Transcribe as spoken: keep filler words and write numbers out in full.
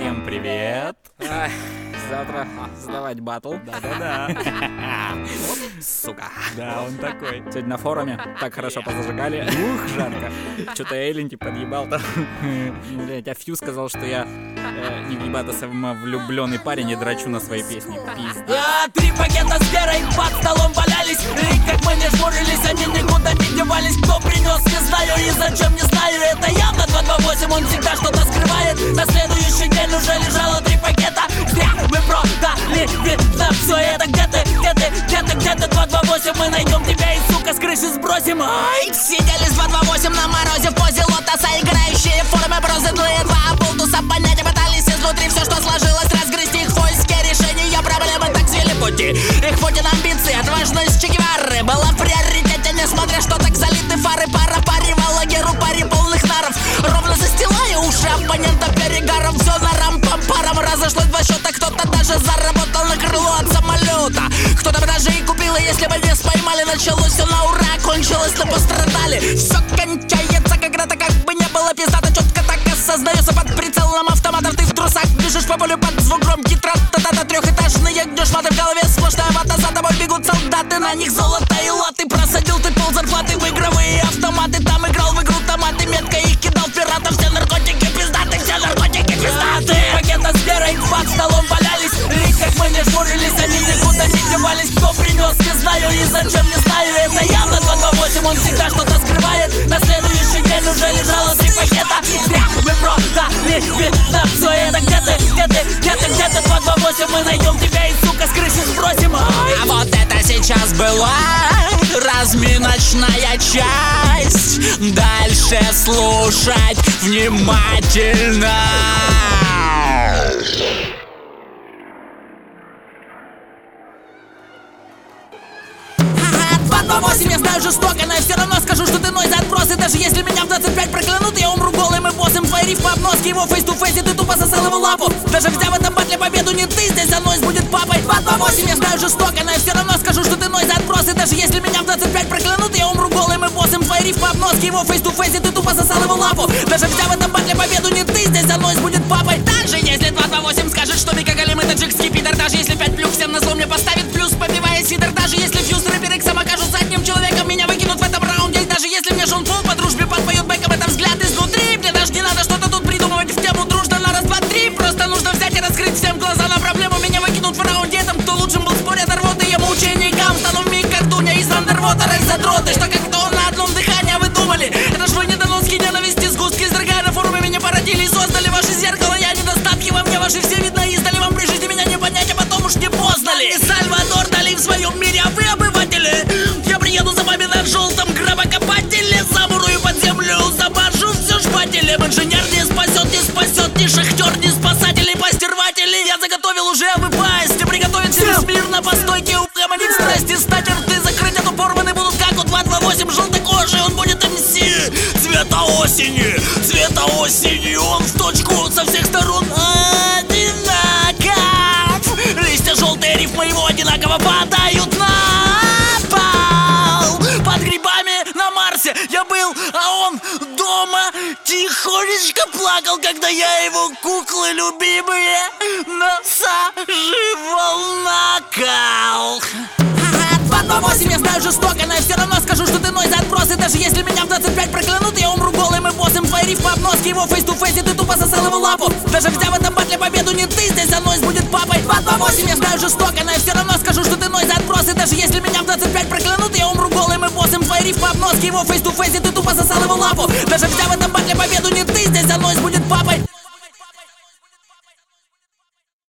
Всем привет! Ай, завтра сдавать батл. Да-да-да. Сука. Да, он такой. Сегодня на форуме так хорошо позажигали. Ух, жарко. Что-то я Эленьки подъебал там. Блять, а Фью сказал, что я э, не въебато самовлюбленный парень и драчу на свои песни. Пиздец. А, три пакета с верой под столом валялись. И как мы не жмурились, они никуда не девались. Кто принес, не знаю, и зачем, не знаю. Это явно два два восемь, он всегда что-то скрывает. На следующий день уже лежало три пакета. Зря мы продали видно все это. Где ты, где ты, где ты, где ты, два два восемь, мы найдем тебя и, сука, с крыши сбросим. Ай! Сидели с два два восемь на морозе в позе лотоса, играющие в форме бронзы. Двое два полтуса понять пытались изнутри все, что сложилось, разгрызть их в поиске решения проблемы. Так свели пути, их пути на амбиции, отважность Че Гевары была в приоритете, несмотря что так залиты фары. Пара паривала геру паре полных наров, ровно застилая уши оппонента перегаром. Все на рам-пам-парам разошлось два счета, кто-то даже заработал на крыло от самолета. Кто-то бы даже и купил, и если бы не поймали, началось все на ура, кончилось, но пострадали. Все кончается, когда-то как бы не было пиздато, четко так осознается под прицелом автоматов. Ты в трусах бежишь по полю под звук громкий трат-та-та-та. Трехэтажные гнёшматы в голове, сплошная вата, за тобой бегут солдаты, на них золото и латы. Просадил ты пол зарплаты в игровые автоматы, там играл в игру томаты, метко их кидал в пиратов. Все наркотики пиздаты, все наркотики пиздаты. Пакета с верой под столом валялись. И как мы не жмурились, они никуда не девались. Кто принес, не знаю, и зачем, не знаю. Это явно два два восемь, он всегда что-то скрывает. На следующий день уже лежало три пакета. Зря мы продали видно все это. Где ты, где ты, где ты, где ты, два два восемь, мы найдем тебя и, сука, с крыши сбросим. Ай! А вот это сейчас была разминочная часть. Дальше слушать внимательно. два два восемь, я знаю жестоко, но я все равно скажу, что ты ной за отбросы. Даже если меня в двадцать пять проклянут, я умру голым и боссом. Твои рифмы обноски, его фейс-ту-фейс, и ты тупо сосал его лапу. Даже взяв в этом батле победу, не ты здесь, а нойз будет папой. два два восемь, я знаю жестоко, но я все равно скажу, что ты ной за отбросы. Даже если меня в двадцать пять проклянут, я умру голым и боссом. Твои рифмы обноски, его фейс-ту-фейс, и ты тупо сосал его лапу. Даже взяв в этом батле победу, не ты здесь, а нойз будет папой. Даже если два два восемь скажет, что Мика Галим это джикский пидор, даже если пять плюс всем на зло мне поставит плюс, попивая сидор, даже если фьюз рэпер иксом окажутся одним человеком, меня выкинут в этом раунде. И даже если мне Шон Пол по дружбе подпоет бэком, это взгляд изнутри. Мне даже не надо что-то тут придумывать в тему дружно на раз, два, три. Просто нужно взять и раскрыть всем глаза на проблему. Меня выкинут в раунде этом, кто лучшим был в споре оторвоты. Я мученикам стану в миг картуня из андервотера и задроты. Что как-то на одном дыхании вы думали? Это ж вы недоноски ненависти, сгустки изрыгая на форуме меня породили и создали ваши зеркало. Я недостатки во мне, ваши все видно издали. Вам при жизни меня не понять, а потом уж не поздно ли. И Сальвадор Дали в своем мире, а вы обыватели. Я приеду за вами на желтом гробокопателе, замурую под землю, забажу все шпателем. Инженер не спасет, не спасет, ни шахтер, ни спасатель, ни постерватель. Я заготовил уже, а вы пасть, приготовить себе смирно по стойке, угомонить страсти, стать рты, закрыть, а то порваны будут, как у два два восемь желтокожий, он будет эм си. Цвета осени, цвета осени, он в точку со всех сторон одинаков. Листья желтые, рифмы его одинаково падают на пол. Под грибами на Марсе я был, а он дома тихонечко плакал, когда я его куклы любимые насаживал на кал. два два восемь, я знаю жестоко, но я все равно скажу, что ты ной за отбросы. Даже если меня в двадцать пять проклянут, я умру голым и боссом. Твои рифмы обноски, его фейс-ту-фейс, и ты тупо сосал его лапу. Даже взяв в этом батле победу, не ты здесь, а нойз будет папой. два два восемь, я знаю жестоко, но я все равно скажу, что ты ной за отбросы. Даже если меня в двадцать пять проклянут, я умру голым и боссом. Твои рифмы обноски, его фейс-ту-фейс, и ты тупо сосал его лапу. Даже взяв в этом батле победу, не ты здесь, а нойз будет